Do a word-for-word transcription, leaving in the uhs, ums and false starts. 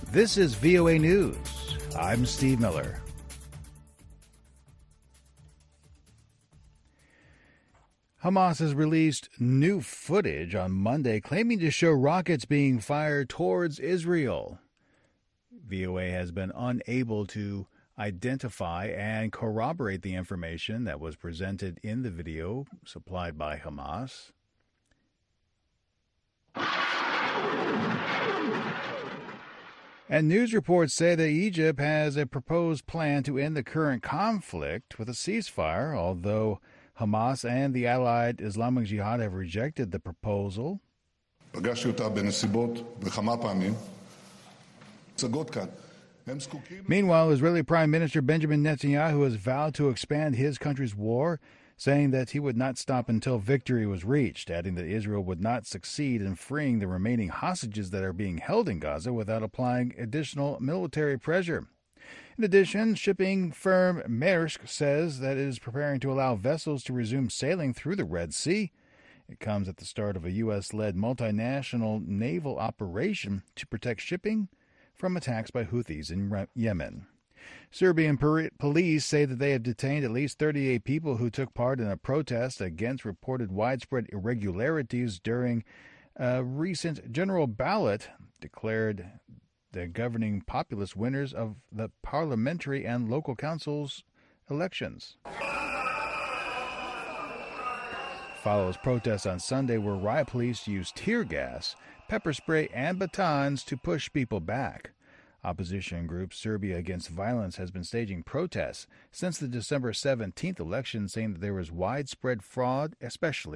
This is V O A News. I'm Steve Miller. Hamas has released new footage on Monday claiming to show rockets being fired towards Israel. V O A has been unable to identify and corroborate the information that was presented in the video supplied by Hamas. And news reports say that Egypt has a proposed plan to end the current conflict with a ceasefire, although Hamas and the allied Islamic Jihad have rejected the proposal. Meanwhile, Israeli Prime Minister Benjamin Netanyahu has vowed to expand his country's war, saying that he would not stop until victory was reached, adding that Israel would not succeed in freeing the remaining hostages that are being held in Gaza without applying additional military pressure. In addition, shipping firm Maersk says that it is preparing to allow vessels to resume sailing through the Red Sea. It comes at the start of a U S-led multinational naval operation to protect shipping from attacks by Houthis in Yemen. Serbian police say that they have detained at least thirty-eight people who took part in a protest against reported widespread irregularities during a recent general ballot, declared the governing populist winners of the parliamentary and local councils elections. Follows protests on Sunday where riot police used tear gas, pepper spray, and batons to push people back. Opposition group Serbia Against Violence has been staging protests since the December seventeenth election, saying that there was widespread fraud, especially